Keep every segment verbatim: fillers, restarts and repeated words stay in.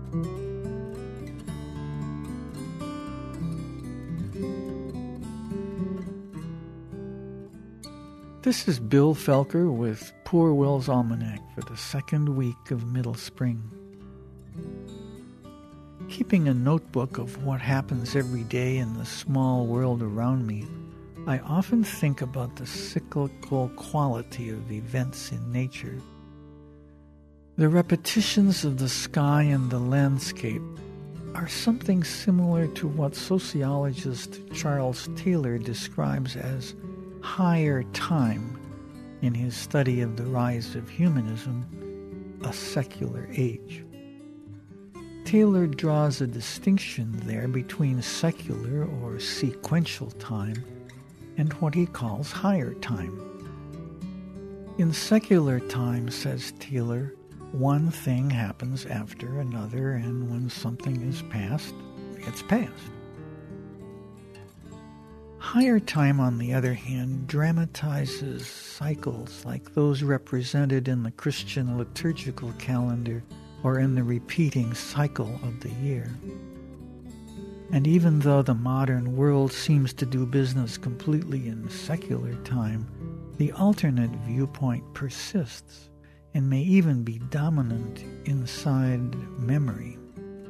This is Bill Felker with Poor Will's Almanac for the second week of middle spring. Keeping a notebook of what happens every day in the small world around me, I often think about the cyclical quality of events in nature. The repetitions of the sky and the landscape are something similar to what sociologist Charles Taylor describes as higher time in his study of the rise of humanism, A Secular Age. Taylor draws a distinction there between secular or sequential time and what he calls higher time. In secular time, says Taylor, one thing happens after another, and when something is past, it's past. Higher time, on the other hand, dramatizes cycles like those represented in the Christian liturgical calendar or in the repeating cycle of the year. And even though the modern world seems to do business completely in secular time, the alternate viewpoint persists and may even be dominant inside memory.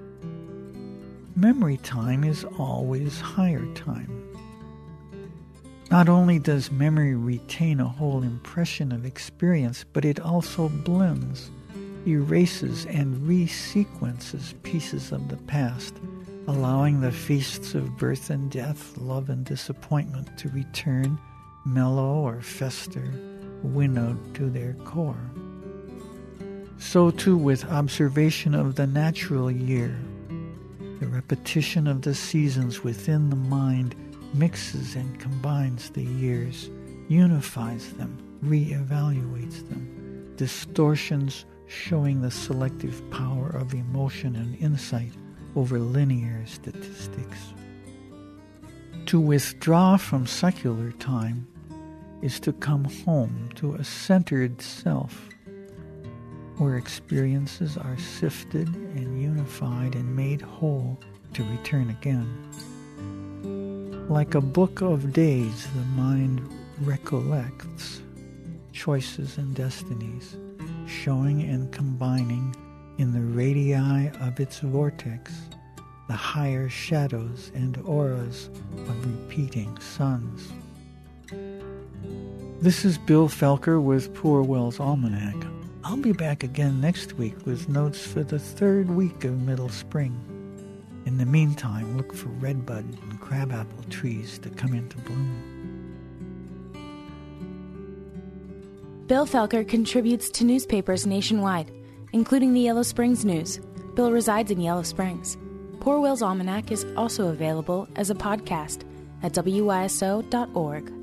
Memory time is always higher time. Not only does memory retain a whole impression of experience, but it also blends, erases, and resequences pieces of the past, allowing the feasts of birth and death, love and disappointment to return, mellow or fester, winnowed to their core. So too with observation of the natural year. The repetition of the seasons within the mind mixes and combines the years, unifies them, re-evaluates them, distortions showing the selective power of emotion and insight over linear statistics. To withdraw from secular time is to come home to a centered self, where experiences are sifted and unified and made whole to return again. Like a book of days, the mind recollects choices and destinies, showing and combining in the radii of its vortex the higher shadows and auras of repeating suns. This is Bill Felker with Poor Will's Almanac. I'll be back again next week with notes for the third week of middle spring. In the meantime, look for redbud and crabapple trees to come into bloom. Bill Felker contributes to newspapers nationwide, including the Yellow Springs News. Bill resides in Yellow Springs. Poor Will's Almanac is also available as a podcast at W Y S O dot org.